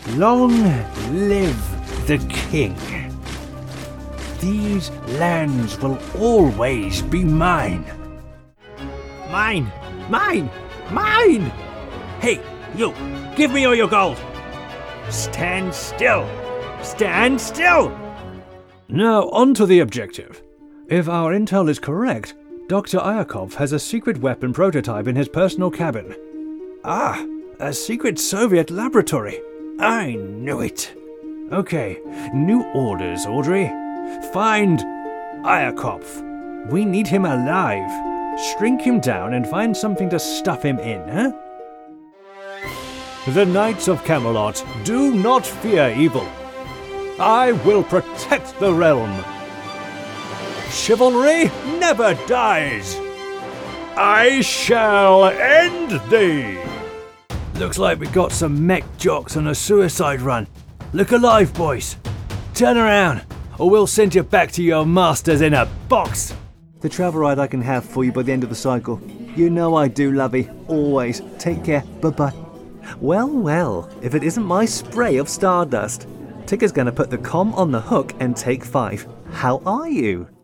Long live the king. These lands will always be mine. Mine! Mine! Mine! Hey, you! Give me all your gold! Stand still! Stand still! Now, on to the objective. If our intel is correct, Dr. Ayakov has a secret weapon prototype in his personal cabin. Ah, a secret Soviet laboratory. I knew it. Okay, new orders, Audrey. Find Ayakov. We need him alive. Shrink him down and find something to stuff him in, huh? The Knights of Camelot do not fear evil. I will protect the realm. Chivalry never dies. I shall end thee. Looks like we got some mech jocks on a suicide run. Look alive, boys. Turn around, or we'll send you back to your masters in a box. The travel ride I can have for you by the end of the cycle. You know I do, lovey. Always. Take care. Bye-bye. Well, well, if it isn't my spray of stardust. Tigger's gonna put the comm on the hook and take 5. How are you?